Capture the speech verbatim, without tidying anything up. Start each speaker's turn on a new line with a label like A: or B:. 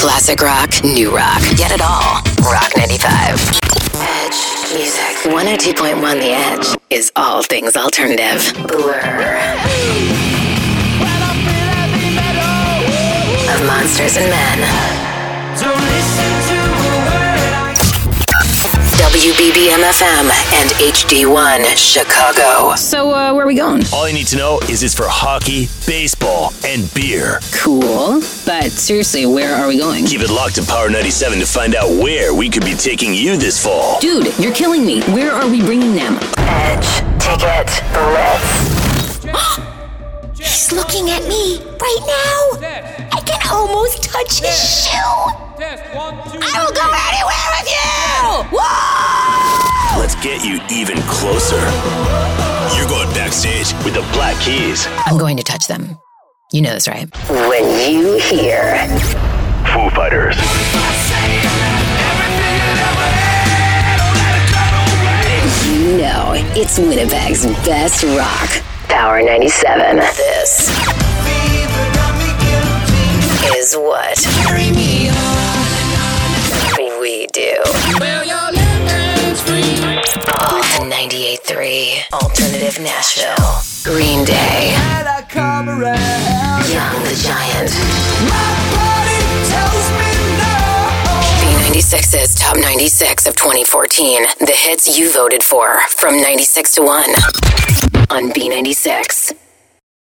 A: Classic rock, new rock. Get it all. Rock ninety-five. Edge music. one oh two point one The Edge is all things alternative. Blur. Of Monsters and Men. Don't listen to W B B M F M and H D one Chicago.
B: So, uh, where are we going?
C: All you need to know is it's for hockey, baseball, and beer.
B: Cool. But seriously, where are we going?
C: Keep it locked to Power ninety-seven to find out where we could be taking you this fall.
B: Dude, you're killing me. Where are we bringing them?
A: Edge, ticket, Blitz.
D: He's looking at me right now. I can almost touch his shoe. I will go anywhere with you! Whoa!
C: Let's get you even closer. You're going backstage with the Black Keys.
B: I'm going to touch them. You know this, right?
A: When you hear
C: Foo Fighters.
A: You know it's Winnipeg's best rock. Power ninety-seven. This is what we do. Oh, ninety-eight point three Alternative Nashville. Green Day. Young the Giant. B ninety-six's Top ninety-six of twenty fourteen. The hits you voted for from ninety-six to one on B ninety-six.